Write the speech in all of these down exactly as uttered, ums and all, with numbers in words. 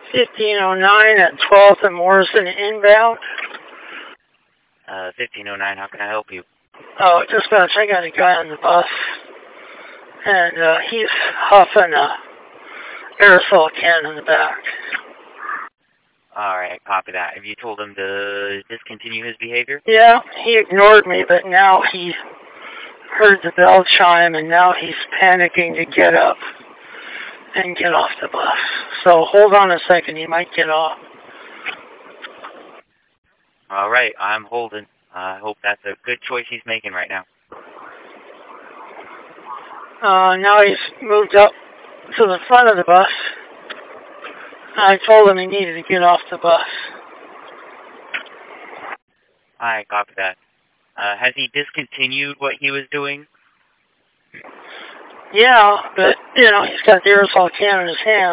fifteen oh nine at twelfth and Morrison inbound. Uh, fifteen oh nine, how can I help you? Oh, dispatch, I got a guy on the bus, and uh, he's huffing a aerosol can in the back. Alright, copy that. Have you told him to discontinue his behavior? Yeah, he ignored me, but now he heard the bell chime, and now he's panicking to get up and get off the bus. So hold on a second, he might get off. Alright, I'm holding. I uh, hope that's a good choice he's making right now. Uh, now he's moved up to the front of the bus. I told him he needed to get off the bus. Alright, copy that. Uh, has he discontinued what he was doing? Yeah, but, you know, he's got the aerosol can in his hand.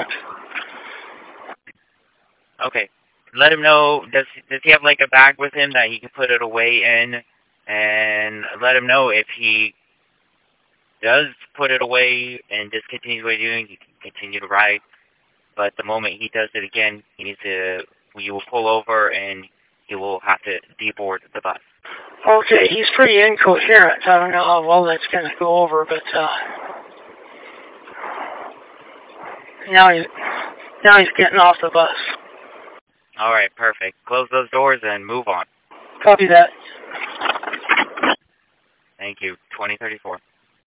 Okay. Let him know, does, does he have, like, a bag with him that he can put it away in? And let him know if he does put it away and discontinues what he's doing, he can continue to ride. But the moment he does it again, he needs to, you will pull over and he will have to deboard the bus. Okay, he's pretty incoherent. I don't know how well that's going to go over, but uh, now he's now he's getting off the bus. All right, perfect. Close those doors and move on. Copy that. Thank you. twenty thirty-four.